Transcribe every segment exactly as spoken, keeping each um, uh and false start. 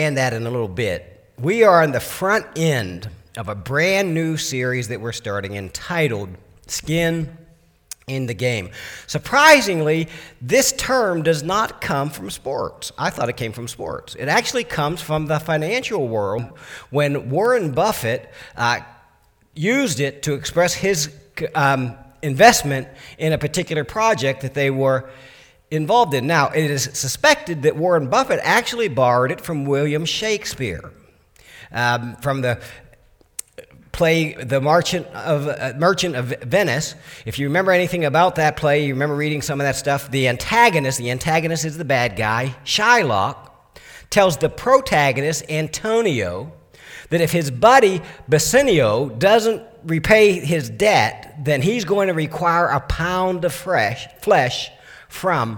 And that in a little bit. We are on the front end of a brand new series that we're starting entitled Skin in the Game. Surprisingly, this term does not come from sports. I thought it came from sports. It actually comes from the financial world when Warren Buffett uh, used it to express his um, investment in a particular project that they were involved in. Now, it is suspected that Warren Buffett actually borrowed it from William Shakespeare, um, from the play The Merchant of, uh, Merchant of Venice. If you remember anything about that play, you remember reading some of that stuff, the antagonist, the antagonist is the bad guy, Shylock, tells the protagonist, Antonio, that if his buddy Bassanio doesn't repay his debt, then he's going to require a pound of fresh flesh from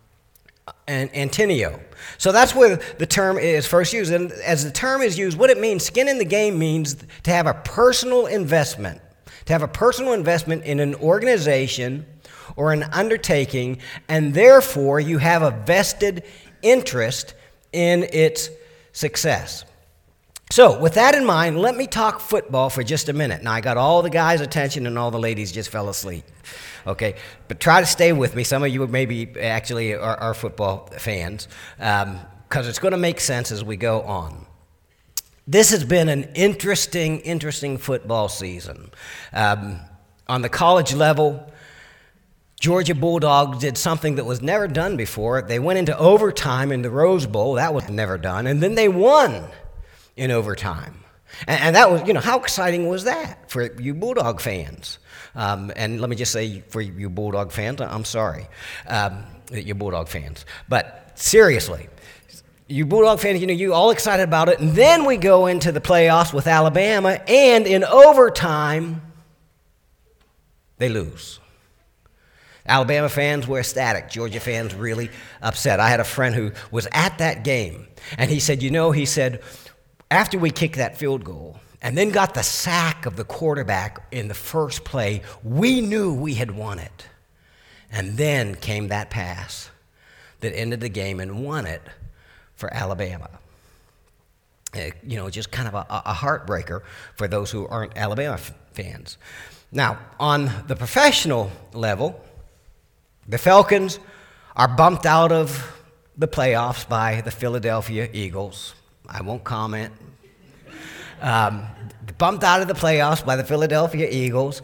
Antonio. So that's where the term is first used. And as the term is used, what it means, skin in the game, means to have a personal investment, to have a personal investment in an organization or an undertaking, and therefore you have a vested interest in its success. So, with that in mind, let me talk football for just a minute. Now, I got all the guys' attention and all the ladies just fell asleep. Okay, but try to stay with me. Some of you maybe actually are, are football fans, because um, it's going to make sense as we go on. This has been an interesting, interesting football season. Um, on the college level, Georgia Bulldogs did something that was never done before. They went into overtime in the Rose Bowl. That was never done. And then they won in overtime. And, and that was, you know, how exciting was that for you Bulldog fans? Um, and let me just say, for you Bulldog fans, I'm sorry um, that you're Bulldog fans. But seriously, you Bulldog fans, you know, you all excited about it. And then we go into the playoffs with Alabama, and in overtime, they lose. Alabama fans were ecstatic. Georgia fans really upset. I had a friend who was at that game, and he said, you know, he said, after we kicked that field goal and then got the sack of the quarterback in the first play, we knew we had won it. And then came that pass that ended the game and won it for Alabama. Uh, you know, just kind of a, a heartbreaker for those who aren't Alabama f- fans. Now, on the professional level, the Falcons are bumped out of the playoffs by the Philadelphia Eagles. I won't comment. Um, bumped out of the playoffs by the Philadelphia Eagles.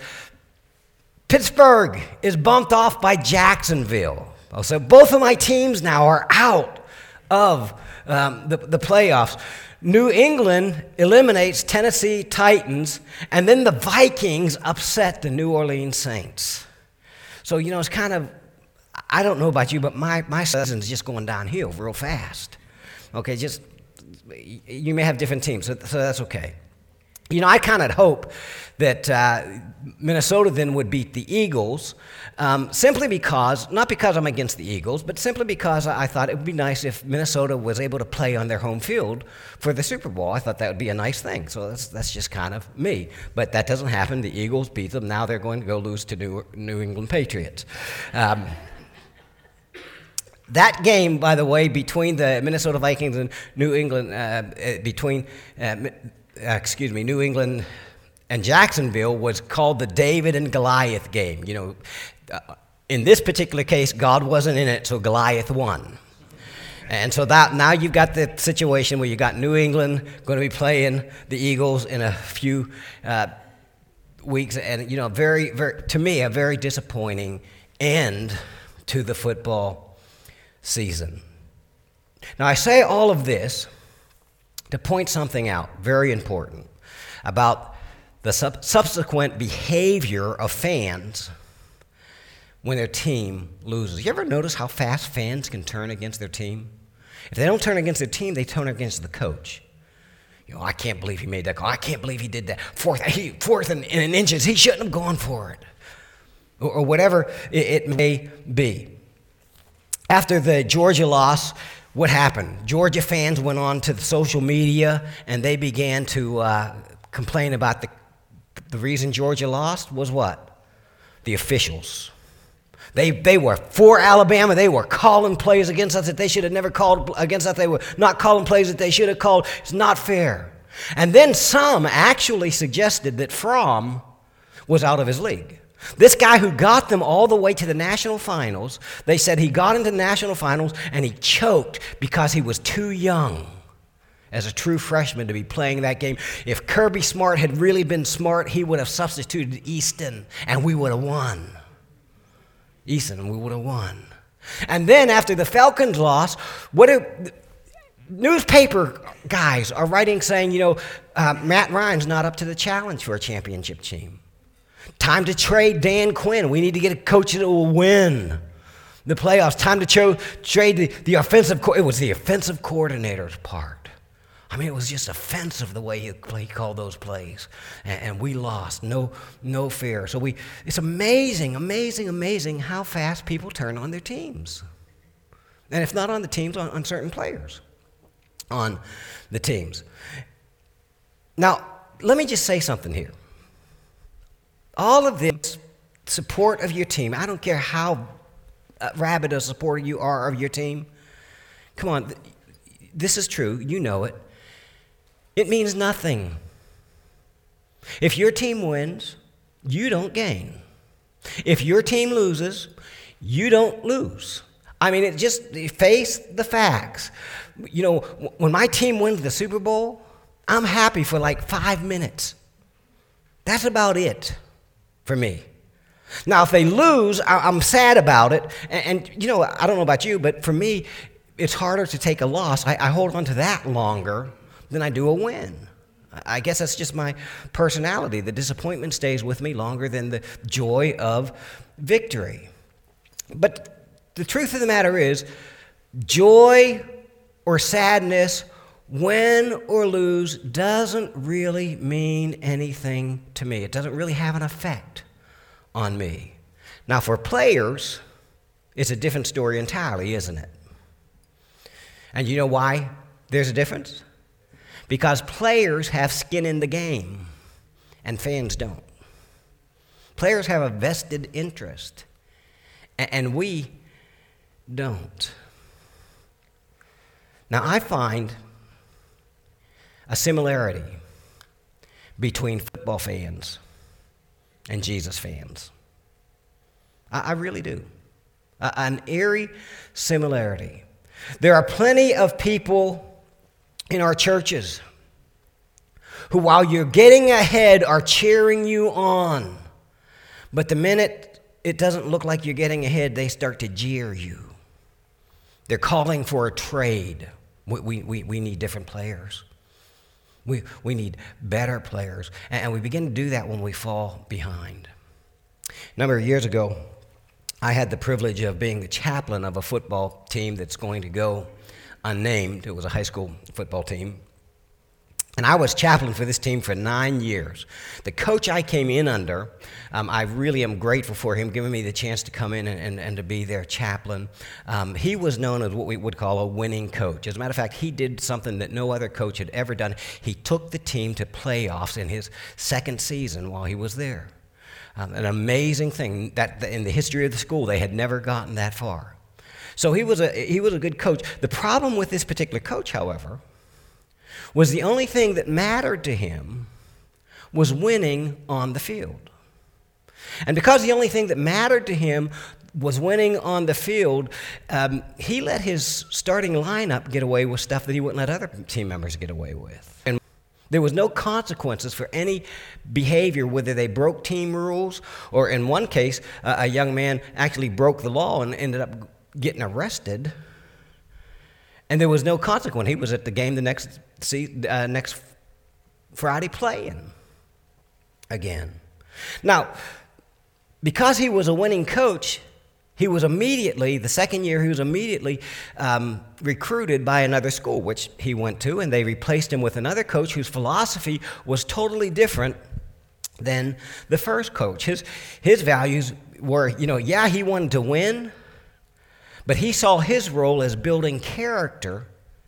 Pittsburgh is bumped off by Jacksonville. Oh, so both of my teams now are out of um, the, the playoffs. New England eliminates Tennessee Titans, and then the Vikings upset the New Orleans Saints. So, you know, it's kind of, I don't know about you, but my, my season's just going downhill real fast. Okay, just, you may have different teams, so, so that's okay. You know, I kind of hope that uh, Minnesota then would beat the Eagles, um, simply because, not because I'm against the Eagles, but simply because I thought it would be nice if Minnesota was able to play on their home field for the Super Bowl. I thought that would be a nice thing. So that's that's just kind of me. But that doesn't happen. The Eagles beat them. Now they're going to go lose to New, New England Patriots. Um, That game, by the way, between the Minnesota Vikings and New England, uh, between, uh, excuse me, New England and Jacksonville was called the David and Goliath game. You know, uh, in this particular case, God wasn't in it, so Goliath won. And so that now you've got the situation where you got New England going to be playing the Eagles in a few uh, weeks, and you know, very, very, to me, a very disappointing end to the football season. Now, I say all of this to point something out, very important, about the sub- subsequent behavior of fans when their team loses. You ever notice how fast fans can turn against their team? If they don't turn against their team, they turn against the coach. You know, I can't believe he made that call. I can't believe he did that. Fourth, he, fourth and, and inches, he shouldn't have gone for it. Or, or whatever it, it may be. After the Georgia loss, what happened? Georgia fans went on to the social media and they began to uh, complain about the the reason Georgia lost was what? The officials. They they were for Alabama. They were calling plays against us that they should have never called against us. They were not calling plays that they should have called. It's not fair. And then some actually suggested that Fromm was out of his league. This guy who got them all the way to the national finals, they said he got into the national finals and he choked because he was too young as a true freshman to be playing that game. If Kirby Smart had really been smart, he would have substituted Easton and we would have won. Easton, we would have won. And then after the Falcons lost, what do, newspaper guys are writing saying, you know, uh, Matt Ryan's not up to the challenge for a championship team. Time to trade Dan Quinn. We need to get a coach that will win the playoffs. Time to cho- trade the, the offensive co- It was the offensive coordinator's part. I mean, it was just offensive the way he, he called those plays. And, and we lost. No, no fear. So we, it's amazing, amazing, amazing how fast people turn on their teams. And if not on the teams, on, on certain players on the teams. Now, let me just say something here. All of this support of your team, I don't care how rabid a supporter you are of your team. Come on, this is true. You know it. It means nothing. If your team wins, you don't gain. If your team loses, you don't lose. I mean, it just face the facts. You know, when my team wins the Super Bowl, I'm happy for like five minutes. That's about it for me. Now, if they lose, I'm sad about it. And, and you know, I don't know about you, but for me, it's harder to take a loss. I, I hold on to that longer than I do a win. I guess that's just my personality. The disappointment stays with me longer than the joy of victory. But the truth of the matter is, joy or sadness, win or lose, doesn't really mean anything to me. It doesn't really have an effect on me. Now, for players, it's a different story entirely, isn't it? And you know why there's a difference? Because players have skin in the game, and fans don't. Players have a vested interest, and we don't. Now, I find a similarity between football fans and Jesus fans. I, I really do. A, an eerie similarity. There are plenty of people in our churches who, while you're getting ahead, are cheering you on. But the minute it doesn't look like you're getting ahead, they start to jeer you. They're calling for a trade. We, we, we, we need different players. We, we need better players. And we begin to do that when we fall behind. A number of years ago, I had the privilege of being the chaplain of a football team that's going to go unnamed. It was a high school football team. And I was chaplain for this team for nine years. The coach I came in under, um, I really am grateful for him giving me the chance to come in and, and, and to be their chaplain. Um, he was known as what we would call a winning coach. As a matter of fact, he did something that no other coach had ever done. He took the team to playoffs in his second season while he was there. Um, an amazing thing that in the history of the school, they had never gotten that far. So he was a he was a good coach. The problem with this particular coach, however, was the only thing that mattered to him was winning on the field. And because the only thing that mattered to him was winning on the field, um, he let his starting lineup get away with stuff that he wouldn't let other team members get away with. And there was no consequences for any behavior, whether they broke team rules, or in one case, uh, a young man actually broke the law and ended up getting arrested, and there was no consequence. He was at the game the next see, uh, next Friday playing again. Now, because he was a winning coach, he was immediately, the second year, he was immediately um, recruited by another school, which he went to, and they replaced him with another coach whose philosophy was totally different than the first coach. His, his values were, you know, yeah, he wanted to win, but he saw his role as building character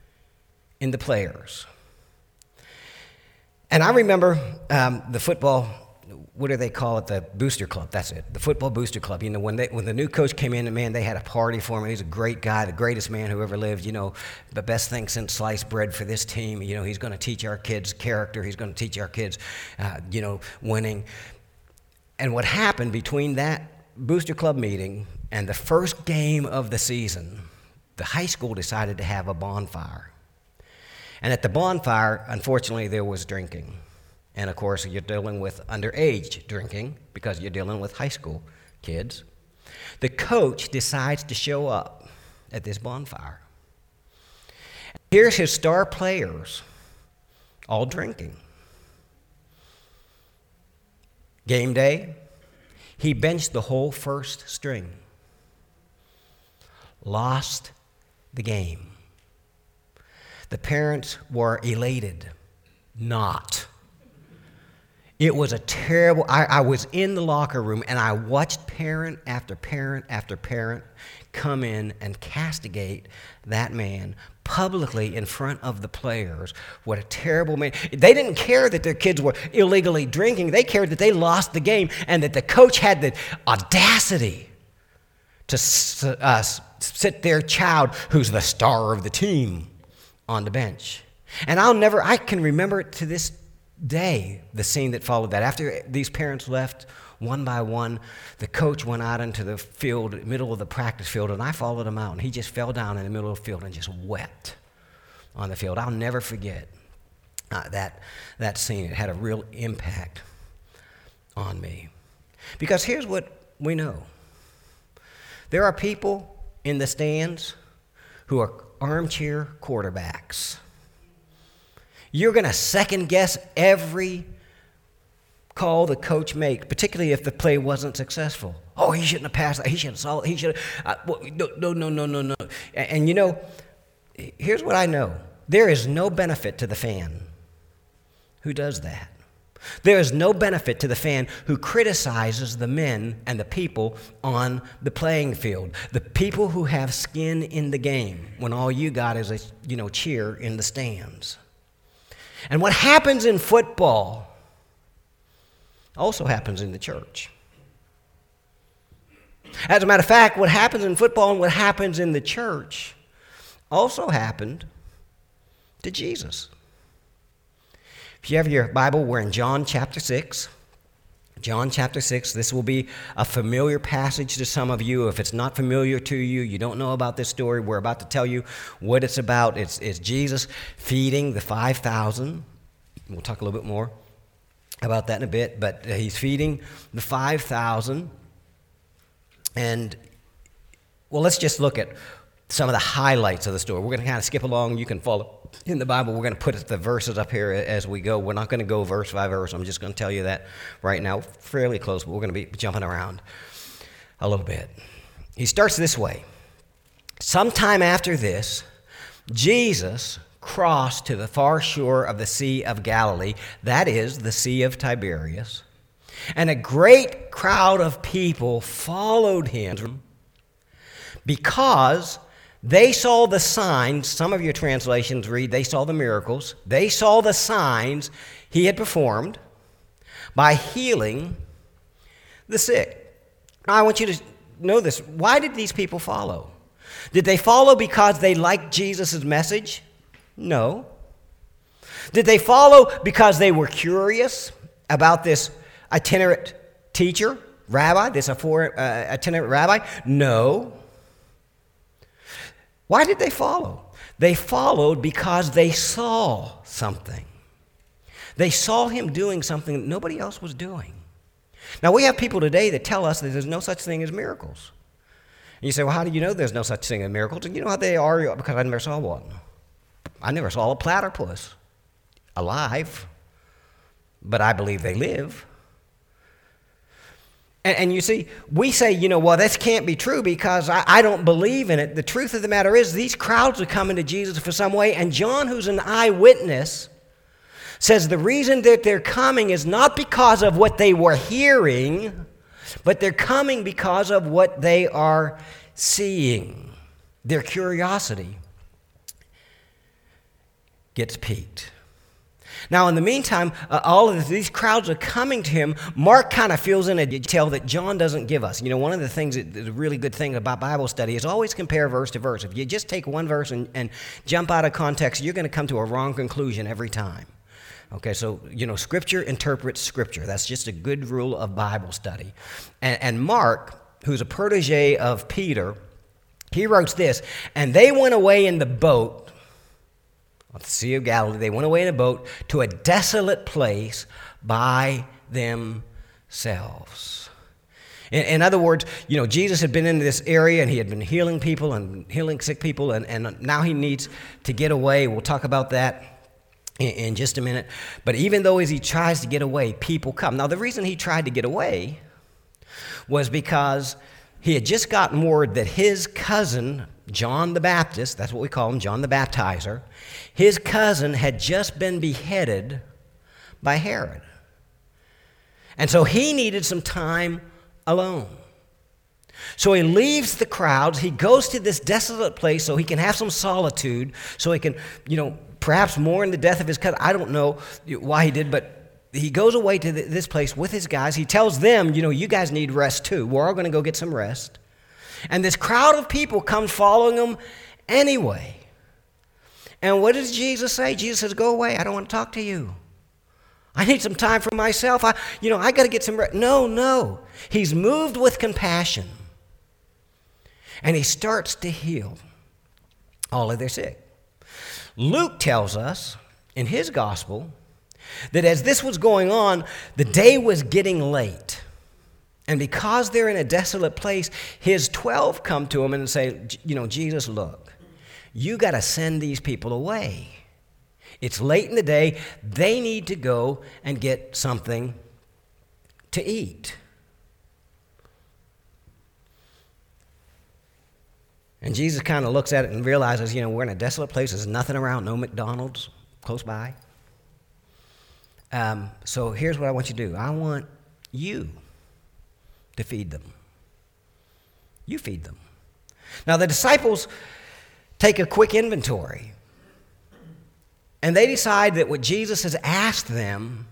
in the players. And I remember um, the football what do they call it? The booster club. That's it. The football booster club. You know, when they when the new coach came in, and man, they had a party for him. He's a great guy, the greatest man who ever lived. You know, the best thing since sliced bread for this team. You know, he's going to teach our kids character. He's going to teach our kids, uh, you know, winning. And what happened between that booster club meeting and the first game of the season, the high school decided to have a bonfire. And at the bonfire, unfortunately, there was drinking. And, of course, you're dealing with underage drinking because you're dealing with high school kids. The coach decides to show up at this bonfire. Here's his star players all drinking. Game day, he benched the whole first string. Lost the game. The parents were elated. Not. It was a terrible, I, I was in the locker room and I watched parent after parent after parent come in and castigate that man publicly in front of the players. What a terrible man. They didn't care that their kids were illegally drinking. They cared that they lost the game and that the coach had the audacity to uh, sit their child, who's the star of the team, on the bench. And I'll never, I can remember it to this day, the scene that followed that. After these parents left, one by one, the coach went out into the field, middle of the practice field, and I followed him out, and he just fell down in the middle of the field and just wept on the field. I'll never forget uh, that, that scene. It had a real impact on me. Because here's what we know. There are people in the stands who are armchair quarterbacks. You're going to second guess every call the coach makes, particularly if the play wasn't successful. Oh, he shouldn't have passed that. He should have saw it. He should have. Uh, well, no, no, no, no, no. And, and you know, here's what I know. There is no benefit to the fan who does that. There is no benefit to the fan who criticizes the men and the people on the playing field, the people who have skin in the game, when all you got is a, you know, cheer in the stands. And what happens in football also happens in the church. As a matter of fact, what happens in football and what happens in the church also happened to Jesus. If you have your Bible, we're in John chapter six. John chapter six, this will be a familiar passage to some of you. If it's not familiar to you, you don't know about this story, we're about to tell you what it's about. It's, it's Jesus feeding the five thousand. We'll talk a little bit more about that in a bit, but he's feeding the five thousand. And, well, let's just look at some of the highlights of the story. We're going to kind of skip along. You can follow in the Bible. We're going to put the verses up here as we go. We're not going to go verse by verse. I'm just going to tell you that right now, fairly close, but we're going to be jumping around a little bit. He starts this way. Sometime after this, Jesus crossed to the far shore of the Sea of Galilee, that is, the Sea of Tiberias, and a great crowd of people followed him because they saw the signs. Some of your translations read, they saw the miracles. They saw the signs he had performed by healing the sick. Now, I want you to know this. Why did these people follow? Did they follow because they liked Jesus' message? No. Did they follow because they were curious about this itinerant teacher, rabbi, this uh, itinerant rabbi? No. Why did they follow? They followed because they saw something. They saw him doing something that nobody else was doing. Now, we have people today that tell us that there's no such thing as miracles. And you say, well, how do you know there's no such thing as miracles? And you know how they are? Because I never saw one. I never saw a platypus alive, but I believe they live. And, and you see, we say, you know, well, this can't be true because I, I don't believe in it. The truth of the matter is these crowds are coming to Jesus for some way, and John, who's an eyewitness, says the reason that they're coming is not because of what they were hearing, but they're coming because of what they are seeing. Their curiosity gets piqued. Now, in the meantime, uh, all of these crowds are coming to him. Mark kind of fills in a detail that John doesn't give us. You know, one of the things, that, the really good thing about Bible study is always compare verse to verse. If you just take one verse and, and jump out of context, you're going to come to a wrong conclusion every time. Okay, so, you know, Scripture interprets Scripture. That's just a good rule of Bible study. And, and Mark, who's a protege of Peter, he wrote this, and they went away in the boat, on the Sea of Galilee, they went away in a boat to a desolate place by themselves. In, in other words, you know, Jesus had been in this area and he had been healing people and healing sick people, and, and now he needs to get away. We'll talk about that in, in just a minute. But even though as he tries to get away, people come. Now, the reason he tried to get away was because he had just gotten word that his cousin, John the Baptist, that's what we call him, John the Baptizer, his cousin had just been beheaded by Herod. And so he needed some time alone. So he leaves the crowds. He goes to this desolate place so he can have some solitude, so he can, you know, perhaps mourn the death of his cousin. I don't know why he did, but he goes away to this place with his guys. He tells them, you know, you guys need rest too. We're all going to go get some rest. And this crowd of people comes following him anyway. And what does Jesus say? Jesus says, go away. I don't want to talk to you. I need some time for myself. I, you know, I got to get some rest. No, no. He's moved with compassion. And he starts to heal all of their sick. Luke tells us in his gospel that as this was going on, the day was getting late. And because they're in a desolate place, his twelve come to him and say, you know, Jesus, look, you got to send these people away. It's late in the day. They need to go and get something to eat. And Jesus kind of looks at it and realizes, you know, we're in a desolate place. There's nothing around, no McDonald's close by. Um, so here's what I want you to do. I want you to feed them. You feed them. Now, the disciples take a quick inventory, and they decide that what Jesus has asked them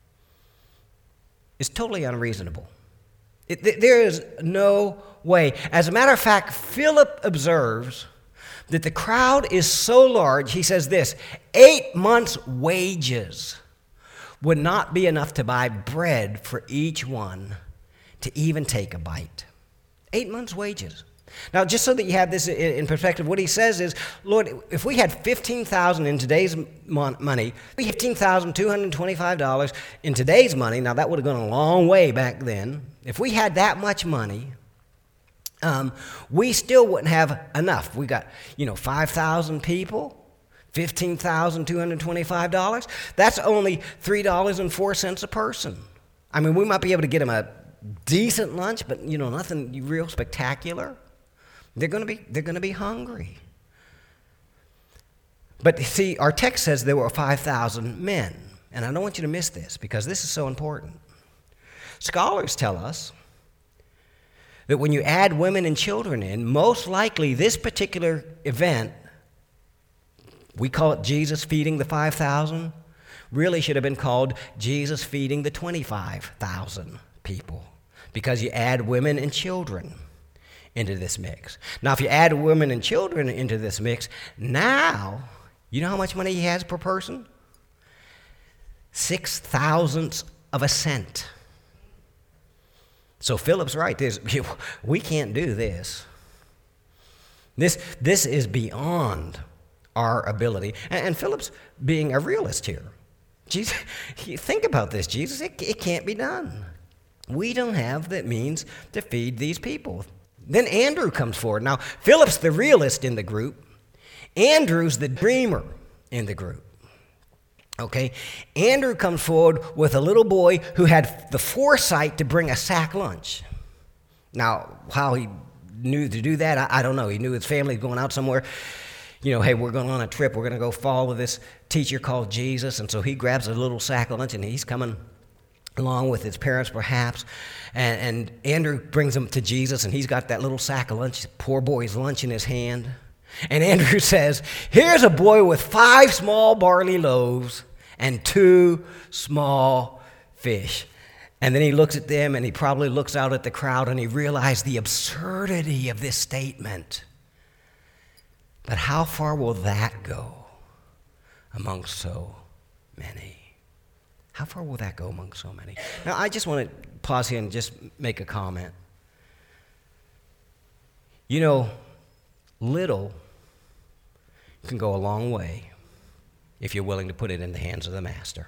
is totally unreasonable. It, th- there is no way. As a matter of fact, Philip observes that the crowd is so large, he says this, eight months' wages would not be enough to buy bread for each one to even take a bite. Eight months' wages. Now, just so that you have this in perspective, what he says is, Lord, if we had fifteen thousand dollars in today's money, fifteen thousand two hundred twenty-five dollars in today's money, now that would have gone a long way back then. If we had that much money, um, we still wouldn't have enough. We got, you know, five thousand people, fifteen thousand two hundred twenty-five dollars. That's only three dollars and four cents a person. I mean, we might be able to get them a decent lunch, but, you know, nothing real spectacular. They're going to be they're going to be hungry. But see, our text says there were five thousand men, and I don't want you to miss this because this is so important. Scholars tell us that when you add women and children in, most likely this particular event, we call it Jesus feeding the five thousand, really should have been called Jesus feeding the twenty-five thousand people, because you add women and children into this mix. Now, if you add women and children into this mix, now, you know how much money he has per person? Six thousandths of a cent. So Philip's right. There's, we can't do this. This, this is beyond our ability. And, and Philip's being a realist here. Jesus, think about this, Jesus. It, it can't be done. We don't have the means to feed these people. Then Andrew comes forward. Now, Philip's the realist in the group. Andrew's the dreamer in the group. Okay? Andrew comes forward with a little boy who had the foresight to bring a sack lunch. Now, how he knew to do that, I, I don't know. He knew his family was going out somewhere. You know, hey, we're going on a trip. We're going to go follow this teacher called Jesus. And so he grabs a little sack lunch, and he's coming along with his parents, perhaps. And, and Andrew brings him to Jesus, and he's got that little sack of lunch, poor boy's lunch in his hand. And Andrew says, here's a boy with five small barley loaves and two small fish. And then he looks at them, and he probably looks out at the crowd, and he realized the absurdity of this statement. But how far will that go among so many? How far will that go among so many? Now, I just want to pause here and just make a comment. You know, little can go a long way if you're willing to put it in the hands of the master.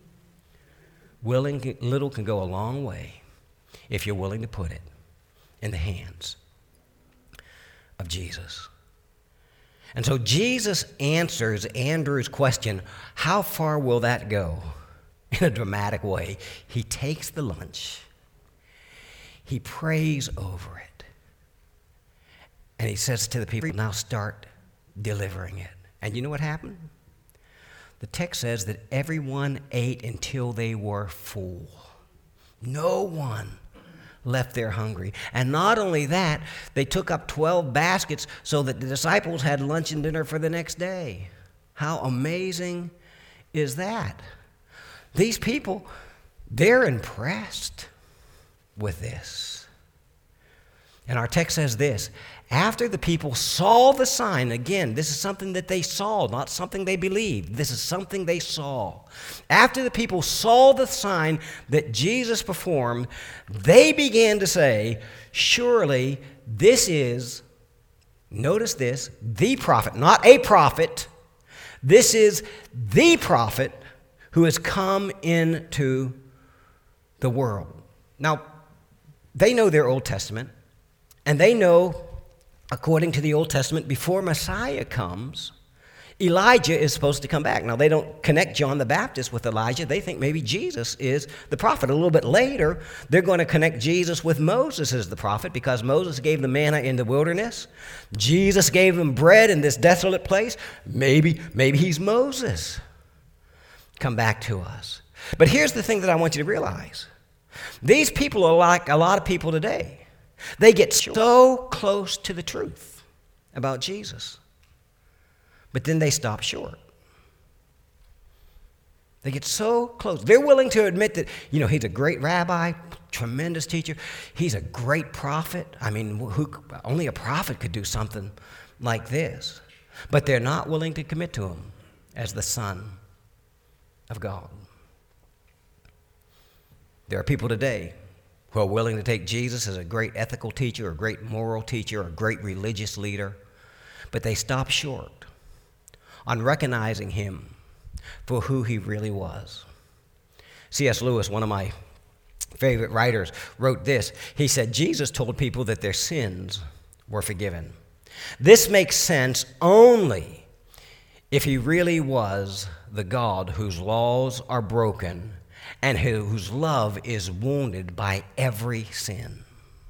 Willing, little can go a long way if you're willing to put it in the hands of Jesus. And so Jesus answers Andrew's question, how far will that go? In a dramatic way. He takes the lunch, he prays over it, and he says to the people, now start delivering it. And you know what happened? The text says that everyone ate until they were full. No one left there hungry. And not only that, they took up twelve baskets so that the disciples had lunch and dinner for the next day. How amazing is that? These people, they're impressed with this. And our text says this, after the people saw the sign, again, this is something that they saw, not something they believed. This is something they saw. After the people saw the sign that Jesus performed, they began to say, surely this is, notice this, the prophet, not a prophet. This is the prophet who has come into the world. Now, they know their Old Testament, and they know, according to the Old Testament, before Messiah comes, Elijah is supposed to come back. Now, they don't connect John the Baptist with Elijah. They think maybe Jesus is the prophet. A little bit later, they're going to connect Jesus with Moses as the prophet because Moses gave the manna in the wilderness. Jesus gave them bread in this desolate place. Maybe, maybe he's Moses. Come back to us. But here's the thing that I want you to realize. These people are like a lot of people today. They get so close to the truth about Jesus, but then they stop short. They get so close. They're willing to admit that, you know, he's a great rabbi, tremendous teacher. He's a great prophet. I mean, who, only a prophet could do something like this. But they're not willing to commit to him as the Son of God. There are people today who are willing to take Jesus as a great ethical teacher, a great moral teacher, a great religious leader, but they stop short on recognizing him for who he really was. C S Lewis, one of my favorite writers, wrote this. He said, Jesus told people that their sins were forgiven. This makes sense only if he really was the God whose laws are broken and whose love is wounded by every sin.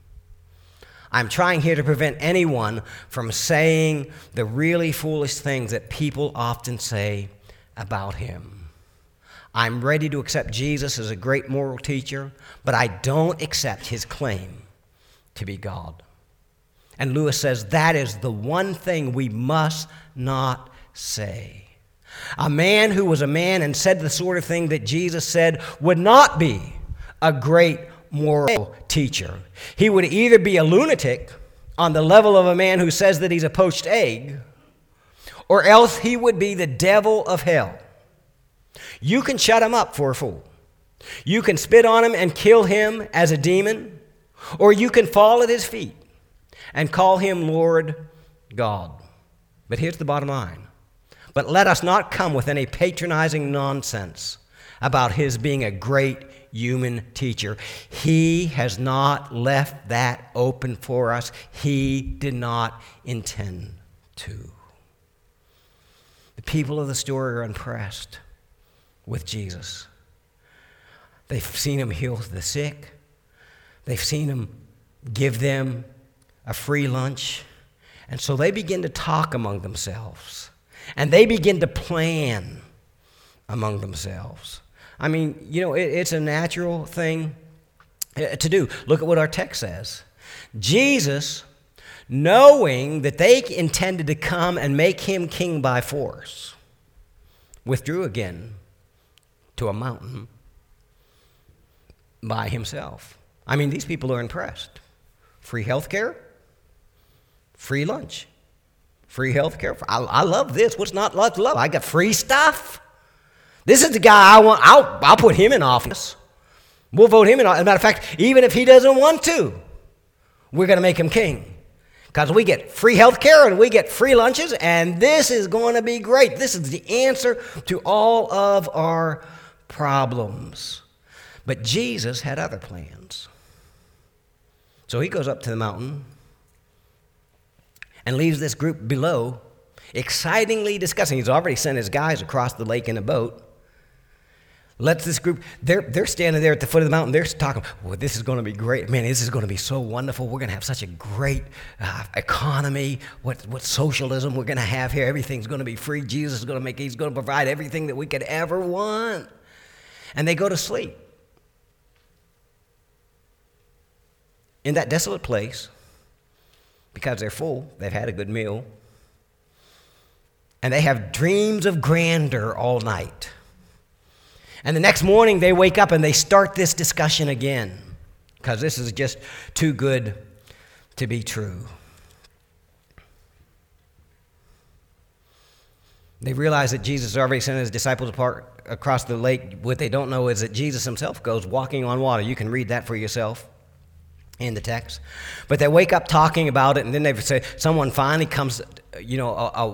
I'm trying here to prevent anyone from saying the really foolish things that people often say about him. I'm ready to accept Jesus as a great moral teacher, but I don't accept his claim to be God. And Lewis says that is the one thing we must not say. A man who was a man and said the sort of thing that Jesus said would not be a great moral teacher. He would either be a lunatic on the level of a man who says that he's a poached egg, or else he would be the devil of hell. You can shut him up for a fool. You can spit on him and kill him as a demon, or you can fall at his feet and call him Lord God. But here's the bottom line. But let us not come with any patronizing nonsense about his being a great human teacher. He has not left that open for us. He did not intend to. The people of the story are impressed with Jesus. They've seen him heal the sick. They've seen him give them a free lunch. And so they begin to talk among themselves. And they begin to plan among themselves. I mean, you know, it, it's a natural thing to do. Look at what our text says. Jesus, knowing that they intended to come and make him king by force, withdrew again to a mountain by himself. I mean, these people are impressed. Free health care, free lunch, free health care. I, I love this. What's not love to love? I got free stuff. This is the guy I want. I'll, I'll put him in office. We'll vote him in office. As a matter of fact, even if he doesn't want to, we're going to make him king. Because we get free health care and we get free lunches, and this is going to be great. This is the answer to all of our problems. But Jesus had other plans. So he goes up to the mountain and leaves this group below, excitingly discussing. He's already sent his guys across the lake in a boat. Lets this group, they're, they're standing there at the foot of the mountain. They're talking, well, this is going to be great. Man, this is going to be so wonderful. We're going to have such a great uh, economy. What, what socialism we're going to have here. Everything's going to be free. Jesus is going to make, he's going to provide everything that we could ever want. And they go to sleep in that desolate place because they're full. They've had a good meal. And they have dreams of grandeur all night. And the next morning they wake up and they start this discussion again because this is just too good to be true. They realize that Jesus already sent his disciples apart across the lake. What they don't know is that Jesus himself goes walking on water. You can read that for yourself in the text. But they wake up talking about it, and then they say, someone finally comes, you know, a, a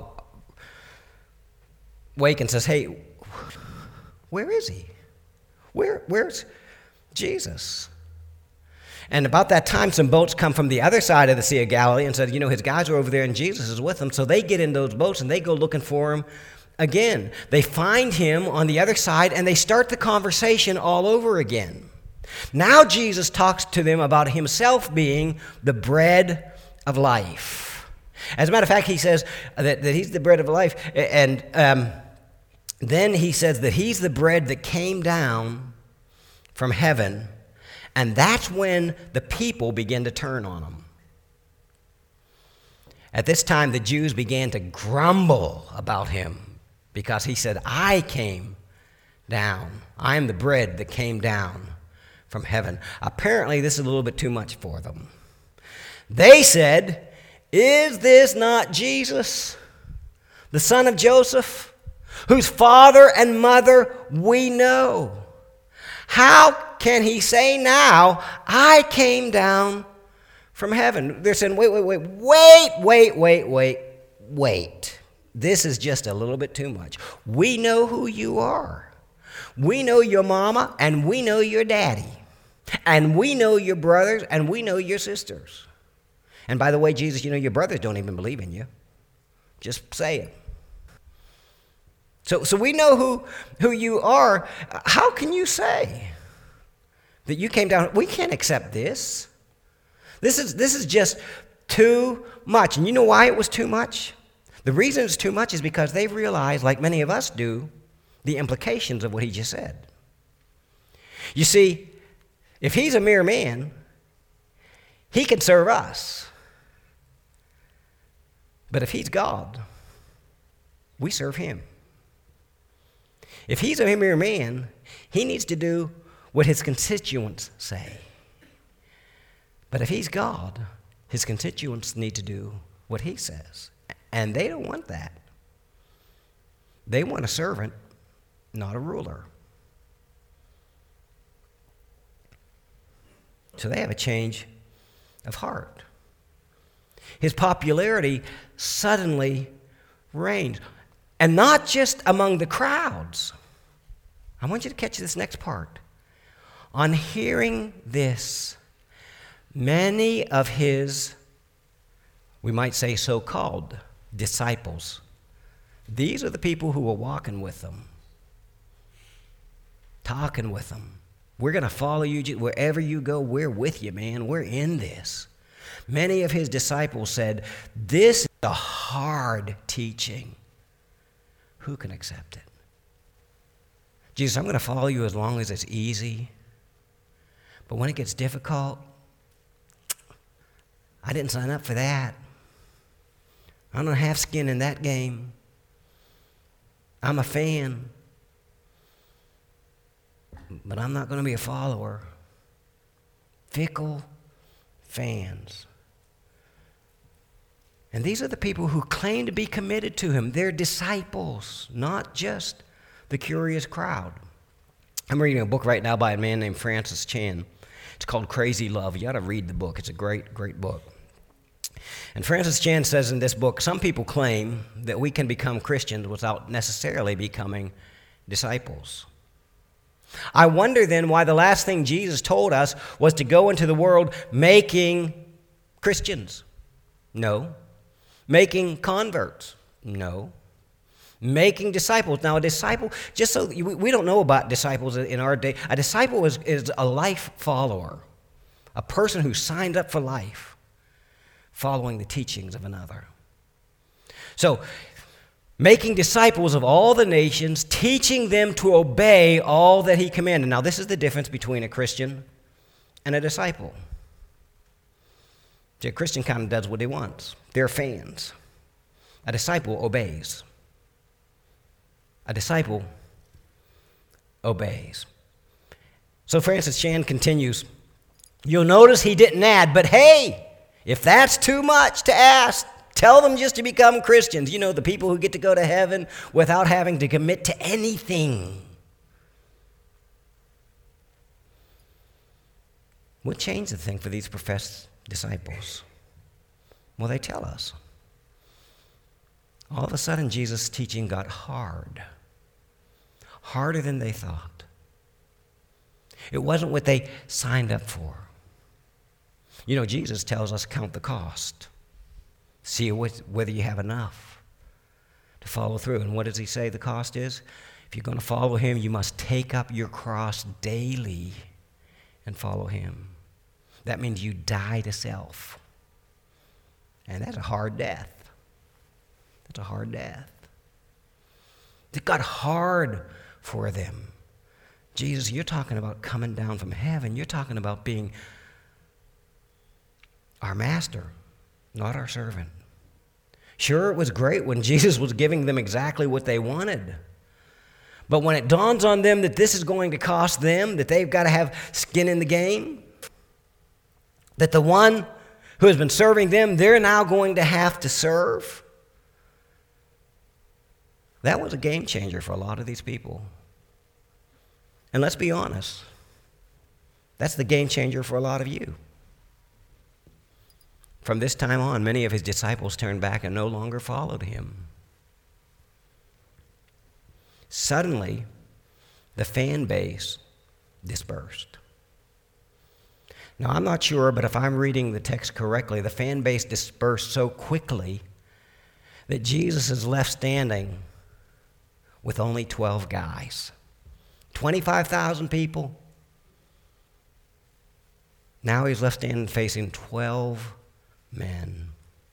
wake and says, hey, where is he? Where, where's Jesus? And about that time, some boats come from the other side of the Sea of Galilee and said, you know, his guys are over there and Jesus is with them. So they get in those boats and they go looking for him again. They find him on the other side and they start the conversation all over again. Now Jesus talks to them about himself being the bread of life. As a matter of fact, he says that, that he's the bread of life. And um, then he says that he's the bread that came down from heaven. And that's when the people begin to turn on him. At this time, the Jews began to grumble about him because he said, I came down. I am the bread that came down from heaven. Apparently, this is a little bit too much for them. They said, is this not Jesus, the son of Joseph, whose father and mother we know? How can he say now, I came down from heaven? They're saying, wait, wait, wait, wait, wait, wait, wait, wait. This is just a little bit too much. We know who you are. We know your mama, and we know your daddy. And we know your brothers, and we know your sisters. And by the way, Jesus, you know your brothers don't even believe in you. Just say it. So, so we know who, who you are. How can you say that you came down? We can't accept this. This is, this is just too much. And you know why it was too much? The reason it's too much is because they realize, like many of us do, the implications of what he just said. You see, if he's a mere man, he can serve us. But if he's God, we serve him. If he's a mere man, he needs to do what his constituents say. But if he's God, his constituents need to do what he says. And they don't want that. They want a servant, not a ruler. So they have a change of heart. His popularity suddenly reigned. And not just among the crowds. I want you to catch this next part. On hearing this, many of his, we might say so-called disciples, these are the people who were walking with them, talking with them. We're going to follow you wherever you go. We're with you, man. We're in this. Many of his disciples said, this is a hard teaching. Who can accept it? Jesus, I'm going to follow you as long as it's easy. But when it gets difficult, I didn't sign up for that. I don't have skin in that game. I'm a fan. but I'm not going to be a follower. Fickle fans. And these are the people who claim to be committed to him. They're disciples, not just the curious crowd. I'm reading a book right now by a man named Francis Chan. It's called Crazy Love. You ought to read the book. It's a great, great book. And Francis Chan says in this book, some people claim that we can become Christians without necessarily becoming disciples. I wonder then why the last thing Jesus told us was to go into the world making Christians. No. Making converts. No. Making disciples. Now, a disciple, just so you, we don't know about disciples in our day, a disciple is, is a life follower, a person who signed up for life, following the teachings of another. So, making disciples of all the nations, teaching them to obey all that he commanded. Now, this is the difference between a Christian and a disciple. See, a Christian kind of does what he wants. They're fans. A disciple obeys. A disciple obeys. So Francis Chan continues, you'll notice he didn't add, but hey, if that's too much to ask, tell them just to become Christians. You know, the people who get to go to heaven without having to commit to anything. What changed the thing for these professed disciples? Well, they tell us. All of a sudden, Jesus' teaching got hard. Harder than they thought. It wasn't what they signed up for. You know, Jesus tells us count the cost. See whether you have enough to follow through. And what does he say the cost is? If you're going to follow him, you must take up your cross daily and follow him. That means you die to self. And that's a hard death. That's a hard death. It got hard for them. Jesus, you're talking about coming down from heaven. You're talking about being our master, not our servant. Sure, it was great when Jesus was giving them exactly what they wanted. But when it dawns on them that this is going to cost them, that they've got to have skin in the game, that the one who has been serving them, they're now going to have to serve, that was a game changer for a lot of these people. And let's be honest, that's the game changer for a lot of you. From this time on, many of his disciples turned back and no longer followed him. Suddenly, the fan base dispersed. Now, I'm not sure, but if I'm reading the text correctly, the fan base dispersed so quickly that Jesus is left standing with only twelve guys. twenty-five thousand people. Now he's left standing facing twelve men.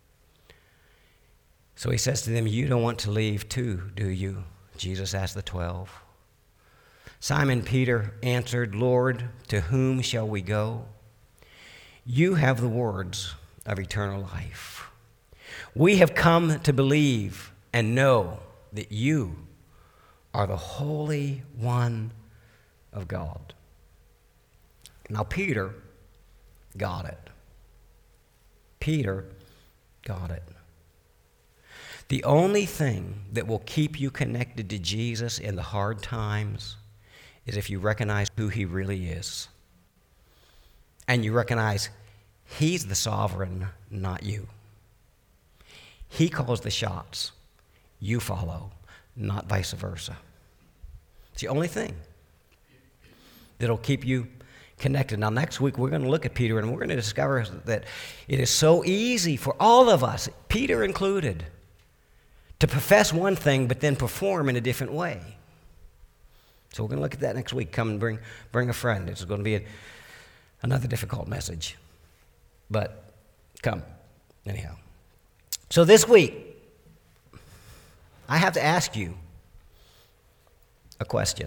So he says to them, you don't want to leave too, do you? Jesus asked the twelve. Simon Peter answered, Lord, to whom shall we go? You have the words of eternal life. We have come to believe and know that you are the Holy One of God. Now, Peter got it. Peter got it. The only thing that will keep you connected to Jesus in the hard times is if you recognize who he really is. And you recognize he's the sovereign, not you. He calls the shots. You follow, not vice versa. It's the only thing that'll keep you connected. Now, next week, we're going to look at Peter, and we're going to discover that it is so easy for all of us, Peter included, to profess one thing but then perform in a different way. So we're going to look at that next week. Come and bring, bring a friend. It's going to be a, another difficult message. But come, anyhow. So this week, I have to ask you a question.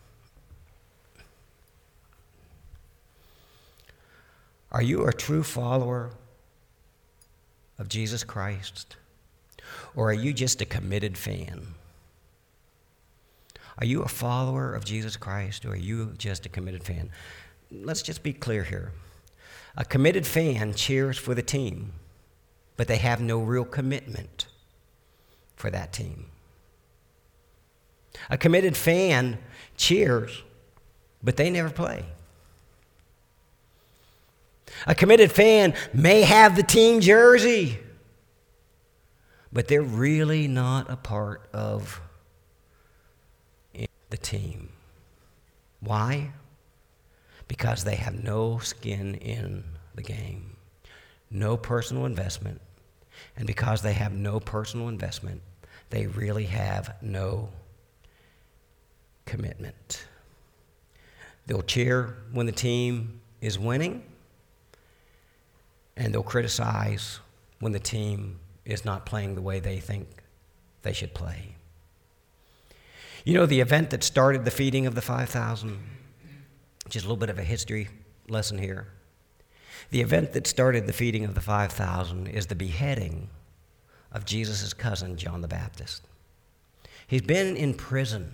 Are you a true follower of Jesus Christ? Or are you just a committed fan? Are you a follower of Jesus Christ, or are you just a committed fan? Let's just be clear here. A committed fan cheers for the team, but they have no real commitment for that team. A committed fan cheers, but they never play. A committed fan may have the team jersey, but they're really not a part of the team. Why? Because they have no skin in the game, no personal investment. And because they have no personal investment, they really have no commitment. They'll cheer when the team is winning, and they'll criticize when the team is not playing the way they think they should play. You know, the event that started the feeding of the five thousand, just a little bit of a history lesson here. The event that started the feeding of the five thousand is the beheading of Jesus' cousin, John the Baptist. He's been in prison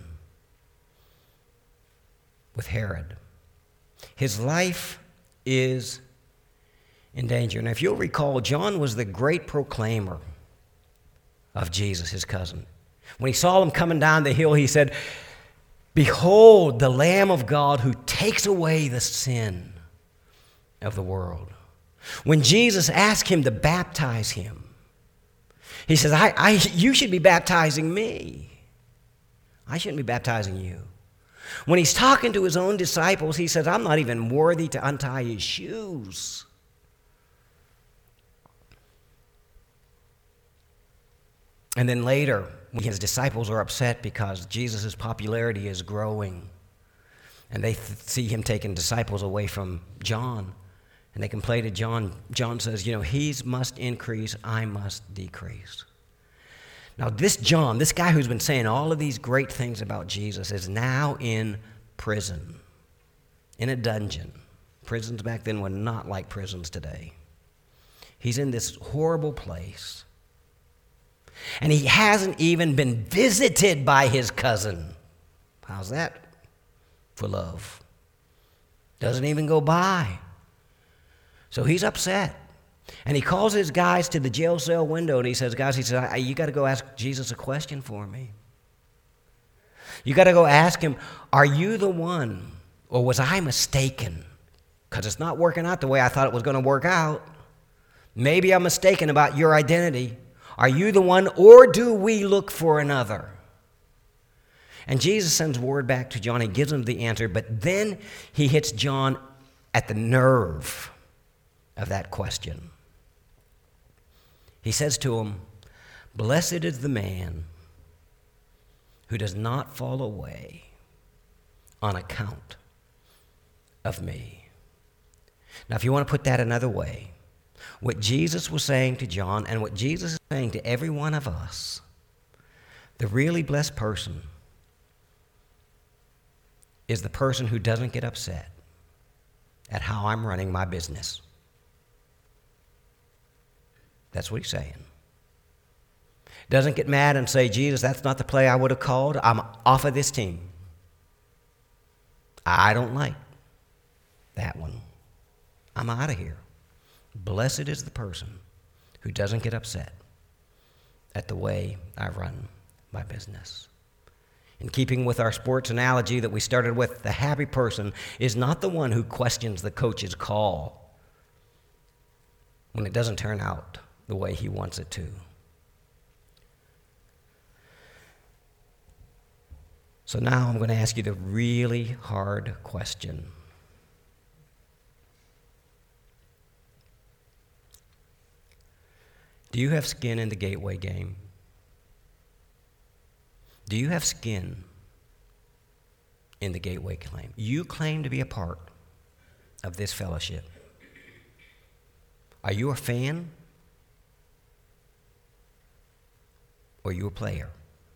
with Herod. His life is in danger. Now, if you'll recall, John was the great proclaimer of Jesus, his cousin. When he saw him coming down the hill, he said, "Behold, the Lamb of God who takes away the sin of the world." When Jesus asked him to baptize him, he says, I, I, you should be baptizing me. I shouldn't be baptizing you. When he's talking to his own disciples, he says, I'm not even worthy to untie his shoes. And then later, when his disciples are upset because Jesus' popularity is growing, and they th- see him taking disciples away from John, and they complain to John, John says, you know, he must increase, I must decrease. Now this John, this guy who's been saying all of these great things about Jesus, is now in prison, in a dungeon. Prisons back then were not like prisons today. He's in this horrible place. And he hasn't even been visited by his cousin. How's that for love? Doesn't even go by. So he's upset. And he calls his guys to the jail cell window, and he says, guys, he says, you got to go ask Jesus a question for me. You got to go ask him, are you the one, or was I mistaken? Because it's not working out the way I thought it was going to work out. Maybe I'm mistaken about your identity. Are you the one, or do we look for another? And Jesus sends word back to John. He gives him the answer, but then he hits John at the nerve of that question. He says to him, blessed is the man who does not fall away on account of me. Now, if you want to put that another way, what Jesus was saying to John and what Jesus is saying to every one of us, the really blessed person is the person who doesn't get upset at how I'm running my business. That's what he's saying. Doesn't get mad and say, Jesus, that's not the play I would have called. I'm off of this team. I don't like that one. I'm out of here. Blessed is the person who doesn't get upset at the way I run my business. In keeping with our sports analogy that we started with, the happy person is not the one who questions the coach's call when it doesn't turn out the way he wants it to. So now I'm going to ask you the really hard question. Do you have skin in the Gateway game? Do you have skin in the Gateway claim? You claim to be a part of this fellowship. Are you a fan? Or are you a player?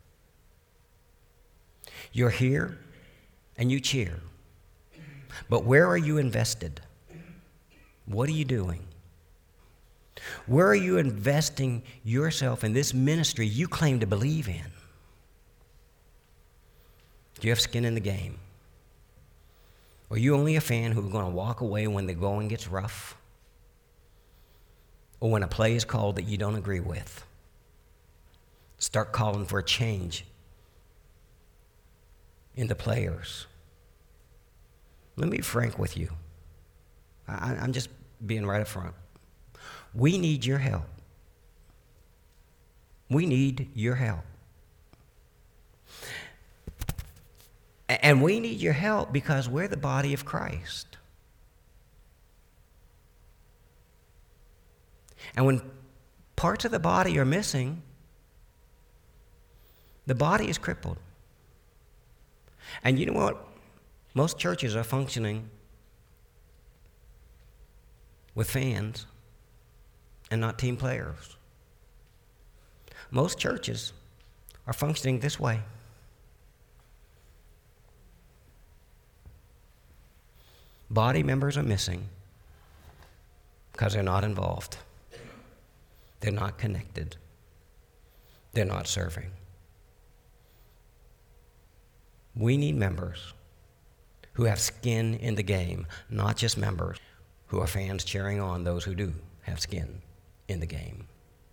You're here and you cheer. But where are you invested? What are you doing? Where are you investing yourself in this ministry you claim to believe in? Do you have skin in the game? Are you only a fan who's going to walk away when the going gets rough? Or when a play is called that you don't agree with? Start calling for a change in the players. Let me be frank with you. I, I'm just being right up front. We need your help. We need your help. And we need your help because we're the body of Christ. And when parts of the body are missing, the body is crippled. And you know what? Most churches are functioning with fans and not team players. Most churches are functioning this way. Body members are missing because they're not involved. They're not connected. They're not serving. We need members who have skin in the game, not just members who are fans cheering on those who do have skin in the game.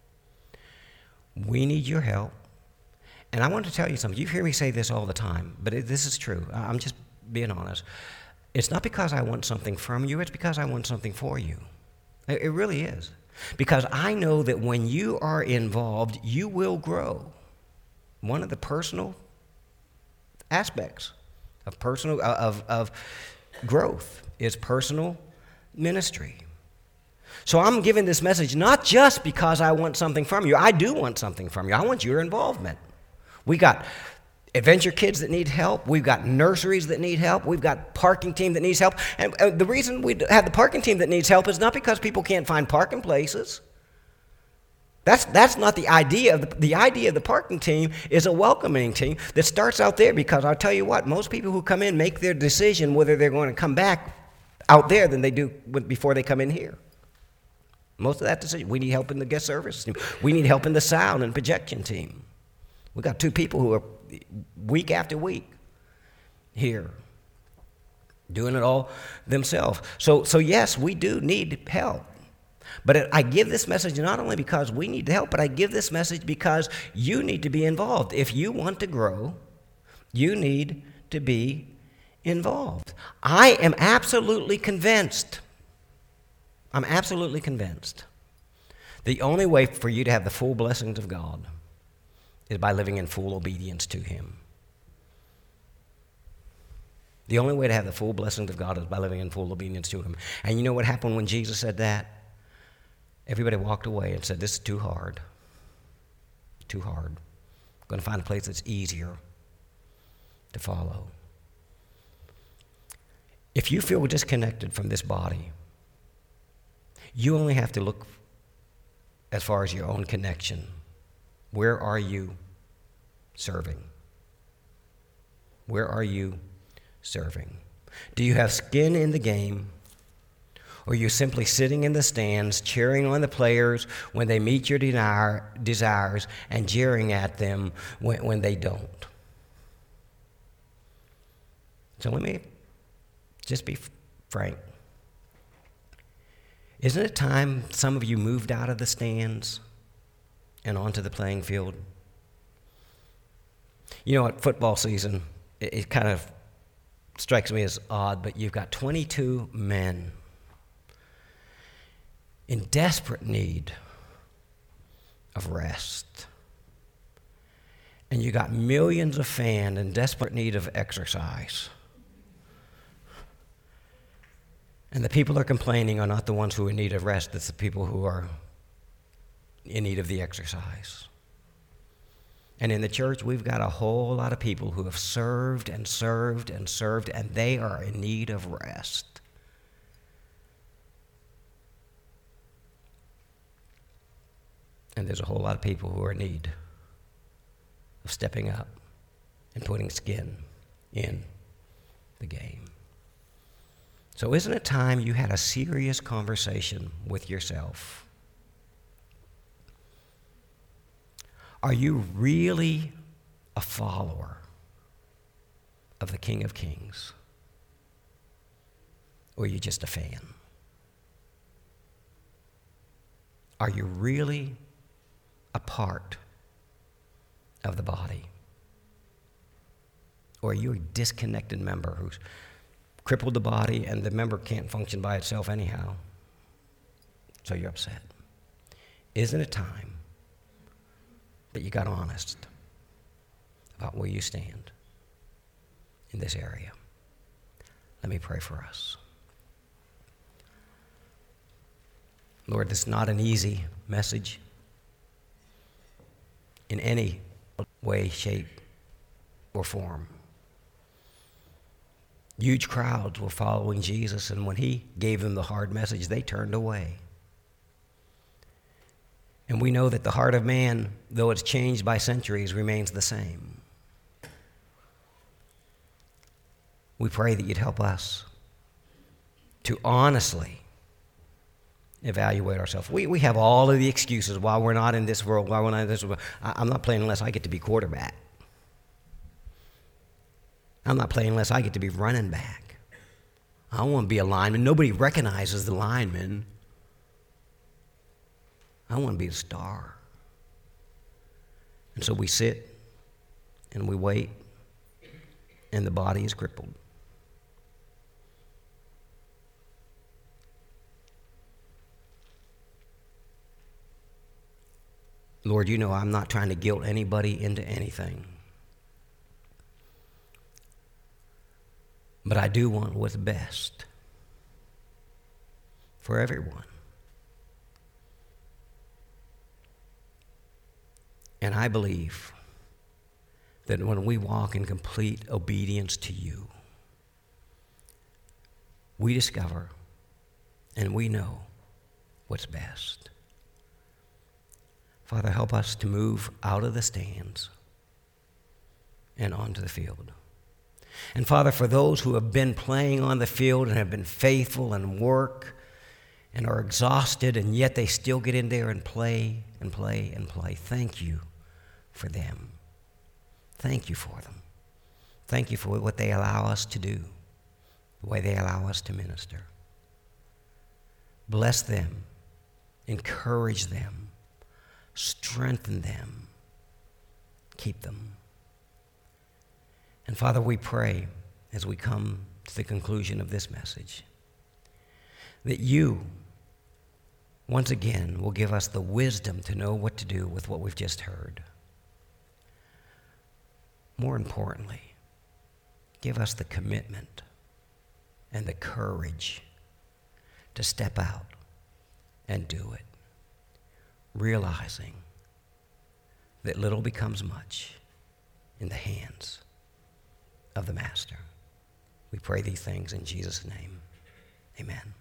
We need your help. And I want to tell you something. You hear me say this all the time, but it, this is true. I'm just being honest. It's not because I want something from you. It's because I want something for you. It, it really is. Because I know that when you are involved, you will grow. One of the personal aspects of personal of, of growth is personal ministry. So I'm giving this message not just because I want something from you. I do want something from you. I want your involvement. We got adventure kids that need help. We've got nurseries that need help. We've got parking team that needs help. And uh, the reason we have the parking team that needs help is not because people can't find parking places. That's, that's not the idea. Of the, the idea of the parking team is a welcoming team that starts out there, because I'll tell you what, most people who come in make their decision whether they're going to come back out there than they do before they come in here. Most of that decision. We need help in the guest services team. We need help in the sound and projection team. We've got two people who are week after week here doing it all themselves. So, so yes, we do need help. But it, I give this message not only because we need help, but I give this message because you need to be involved. If you want to grow, you need to be involved. I am absolutely convinced, I'm absolutely convinced, the only way for you to have the full blessings of God is by living in full obedience to Him. The only way to have the full blessings of God is by living in full obedience to Him. And you know what happened when Jesus said that? Everybody walked away and said, this is too hard. Too hard. I'm going to find a place that's easier to follow. If you feel disconnected from this body, you only have to look as far as your own connection. Where are you serving? Where are you serving? Do you have skin in the game? Or are you simply sitting in the stands, cheering on the players when they meet your desire, desires and jeering at them when, when they don't? So let me just be frank. Isn't it time some of you moved out of the stands and onto the playing field? You know what, football season, it, it kind of strikes me as odd, but you've got twenty-two men in desperate need of rest. And you got millions of fans in desperate need of exercise. And the people who are complaining are not the ones who are in need of rest, it's the people who are in need of the exercise. And in the church, we've got a whole lot of people who have served and served and served, and they are in need of rest. And there's a whole lot of people who are in need of stepping up and putting skin in the game. So isn't it time you had a serious conversation with yourself? Are you really a follower? of the King of Kings? Or are you just a fan? Are you really a part of the body? Or are you a disconnected member who's crippled the body and the member can't function by itself anyhow? So you're upset. Isn't it time that you got honest about where you stand in this area? Let me pray for us. Lord, this is not an easy message in any way, shape, or form. Huge crowds were following Jesus, and when he gave them the hard message, they turned away. And we know that the heart of man, though it's changed by centuries, remains the same. We pray that you'd help us to honestly evaluate ourselves. We, we have all of the excuses why we're not in this world, why we're not in this world. I, I'm not playing unless I get to be quarterback. I'm not playing unless I get to be running back. I don't want to be a lineman. Nobody recognizes the lineman. I want to be a star. And so we sit and we wait, and the body is crippled. Lord, you know I'm not trying to guilt anybody into anything. But I do want what's best for everyone. And I believe that when we walk in complete obedience to you, we discover and we know what's best. Father, help us to move out of the stands and onto the field. And Father, for those who have been playing on the field and have been faithful and work and are exhausted, and yet they still get in there and play and play and play, thank you for them. Thank you for them. Thank you for what they allow us to do, the way they allow us to minister. Bless them, encourage them, strengthen them, keep them. And Father, we pray as we come to the conclusion of this message that you, once again, will give us the wisdom to know what to do with what we've just heard. More importantly, give us the commitment and the courage to step out and do it, realizing that little becomes much in the hands of the Master. We pray these things in Jesus' name. Amen.